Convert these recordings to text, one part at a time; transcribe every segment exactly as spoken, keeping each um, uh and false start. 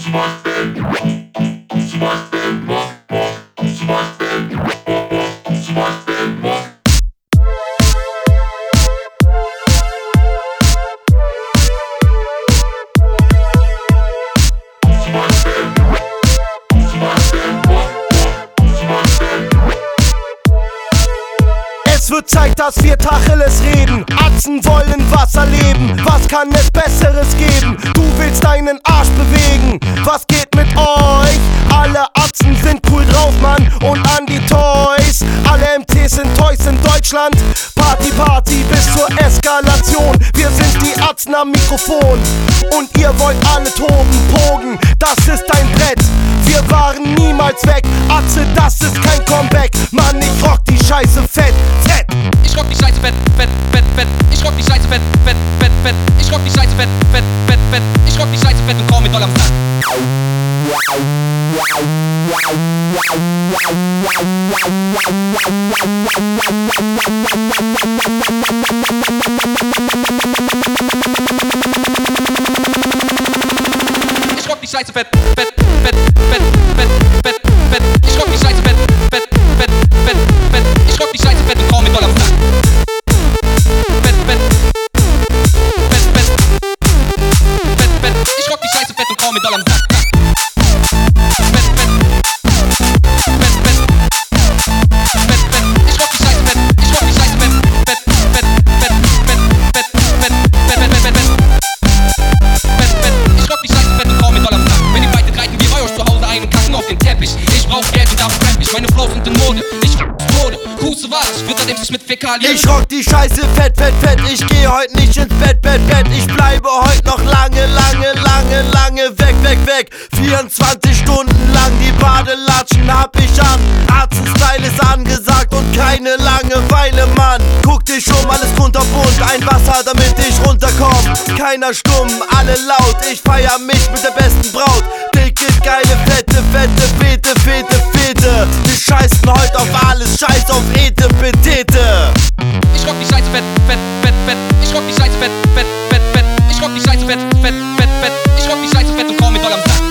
Es wird Zeit, dass wir Tacheles reden. Atzen wollen was erleben. Was kann es Besseres geben? Du willst deinen Arsch bewegen. Was geht mit euch? Alle Atzen sind cool drauf, Mann. Und an die Toys. Alle M Cs sind Toys in Deutschland. Party, Party bis zur Eskalation. Wir sind die Atzen am Mikrofon. Und ihr wollt alle toben, pogen. Das ist ein Brett. Wir waren niemals weg. Atze, das ist kein Comeback. Mann, ich rock die Scheiße fett, fett. Ich rock die Scheiße fett, fett, fett, fett. Ich rock die Scheiße fett, fett, fett, fett. Ich rock die Scheiße fett, fett, fett, fett. Ich rock die Scheiße fett und komm mit doll am Sack. Ich rock die Scheiße fett, fett, fett, fett, fett, fett, fett. Ich rock die Scheiße fett, fett, fett, fett, fett. Ich rock die Scheiße fett und komm mit doll am Sack. Fett, fett, fett, fett, fett, fett. Ich rock die Scheiße fett und komm mit doll am Sack. Meine Flows sind in Mode, ich Mode, Kusse was, ich würde dem sich mit Fäkalien. Ich rock die Scheiße fett, fett, fett. Ich geh heute nicht ins Bett, Bett, Bett. Ich bleibe heute noch lange, lange, lange, lange weg, weg, weg. vierundzwanzig Stunden lang die Badelatschen hab ich an. Arzen-Style ist angesagt und keine Langeweile, Mann. Guck dich um, alles kunterbunt, ein Wasser, damit ich runterkomm. Keiner stumm, alle laut, ich feier mich mit der besten Braut. Dicke, geile, fette, fette, fete, fete, fete. Wir scheißen heute auf alles, scheiß auf Ete, Petete. Ich rock die Scheiße fett, fett, fett, fett. Ich rock die Scheiße fett, fett, fett, fett. Ich rock die Scheiße fett, fett, fett, fett. Ich rock die Scheiße fett und komm mit doll am Sack.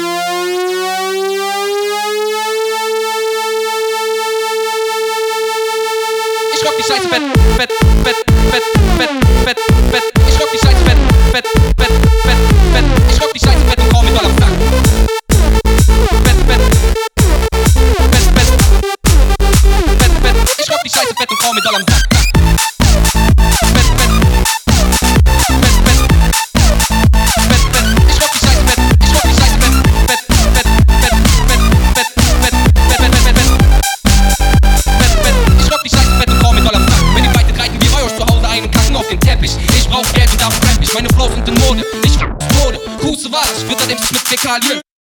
Ich rock die Scheiße fett, fett, fett, fett, fett, fett, fett. Ich rock die Scheiße fett, fett, fett, fett, fett. Ich rock die Scheiße fett und komm mit doll am Sack. Fett, fett, fett, fett, fett, fett. Ich rock die Scheiße fett und komm mit doll am Sack. Ich brauch Geld und darf Rap, ich meine Flows sind in Mode. Ich Mode, Kusse was, ich würde dem sich mit Fäkalien.